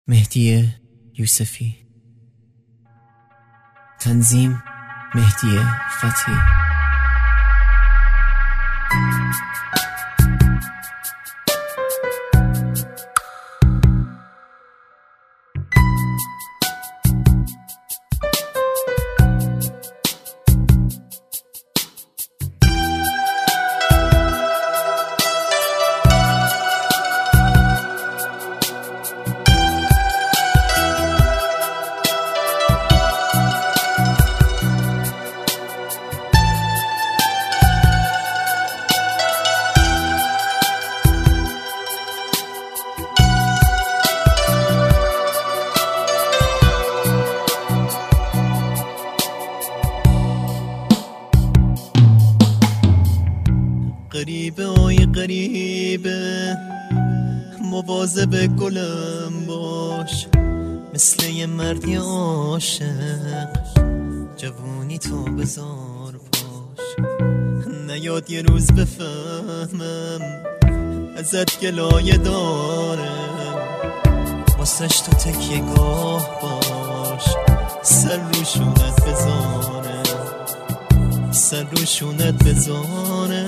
مهدی یوسفی. تنظیم مهدی فتحی. غریبه آی غریبه، مواظب گلم باش، مثل یه مردی عاشق جوونی تو بزار باش. نیاد یه روز بفهمم ازت گلایه دارم، واسش تو تکیه گاه باش، سر روشونت بزارم، سر روشونت بزارم.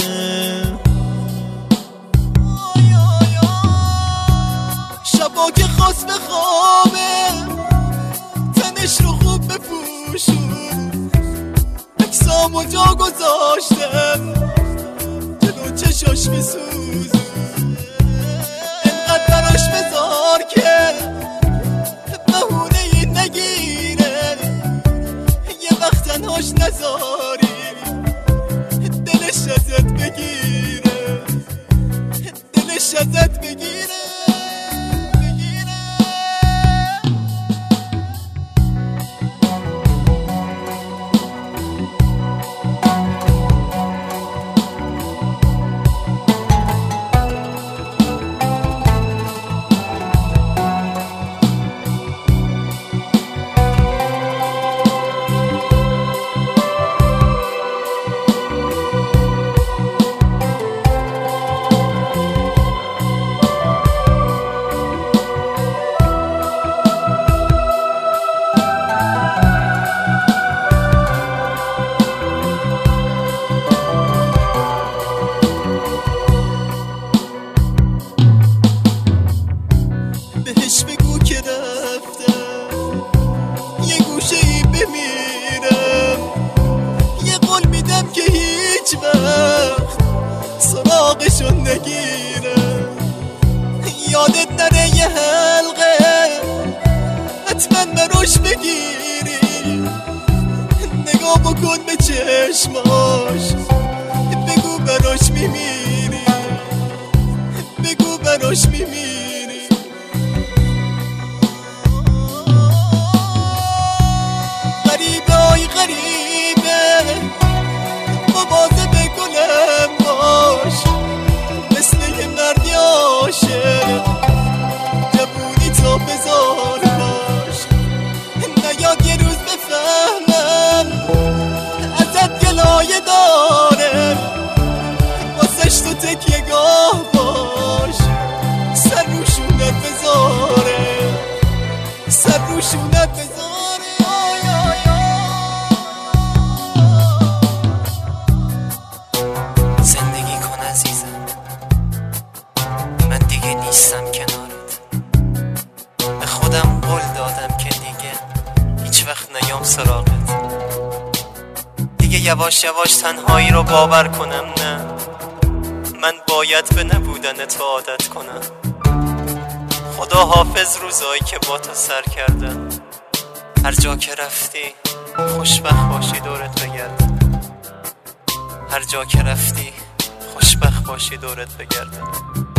شبا که خواست بخوابه تنش رو خوب بپوشون، اکسامو جا گذاشتم جلو چشاش میسوزون، انقدر براش بذار که بهونه این نگیره، یه وقت تنهاش نذاری دلش ازت بگیره، دلش ازت بگیره. بهش بگو که رفتم یه گوشه ای بمیرم، یه قول میدم که هیچ وقت سراغشون نگیرم، یادت نره یه حلقه حتما براش بگیری، نگاه بکن به چشماش، بگو براش میمیری، بگو براش میمیری. غریبه مواظب گلم باش، مثل یه مردی عاشق جوونی تو بزار باش. نیاد یه روز بفهمم ازت گلایه دارم، واسش تو تکیه گاه باش، سر روشونت بذاره، سر روشونت بذاره. زندگی کن عزیزم، من دیگه نیستم کنارت، به خودم قول دادم که دیگه هیچ وقت نیام سراغت، دیگه یواش یواش تنهایی رو باور کنم، نه من باید به نبودن تو عادت کنم. خدا حافظ روزایی که با تو سر کردم، هر جا که رفتی خوشبخت باشی دورت بگردم، هر جا که رفتی خوشبخت باشی دورت بگردم.